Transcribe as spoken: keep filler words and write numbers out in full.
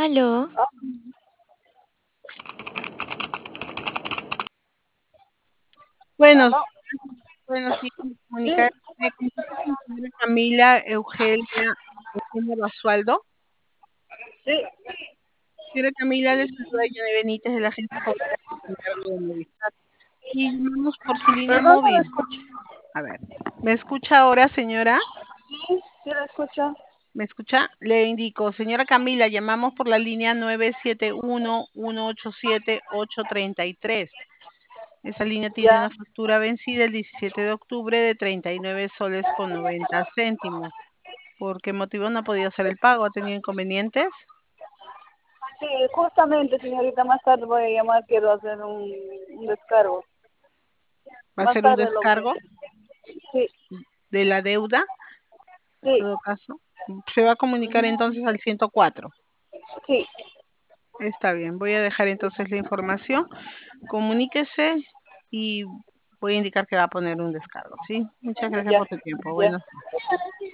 Aló. Buenos, ¿Aló? buenos días, Sí, comunicar eh, con la señora Camila Eugenia, Eugenia Basualdo. sí, Señora Camila, les saluda Jenny Benítez de la Agencia Popular de Movistar. Y llamamos por su línea perdón, no la móvil. escucho. A ver, ¿me escucha ahora, señora? Sí, sí la escucho. ¿Me escucha? Le indico, señora Camila, llamamos por la línea nueve siete uno, uno ocho siete, ocho tres tres. Esa línea tiene una Ya, factura vencida el diecisiete de octubre de treinta y nueve soles con noventa céntimos. ¿Por qué motivo no ha podido hacer el pago? ¿Ha tenido inconvenientes? sí, justamente, señorita, más tarde voy a llamar, quiero hacer un, un descargo. ¿Va a Más ser un tarde lo voy a descargo hacer. Sí, de la deuda? En sí, todo caso, se va a comunicar ujú, entonces al ciento cuatro. sí, Está bien, voy a dejar entonces la información. Comuníquese y voy a indicar que va a poner un descargo, ¿sí? Muchas gracias ya, por su tiempo. ya. Bueno.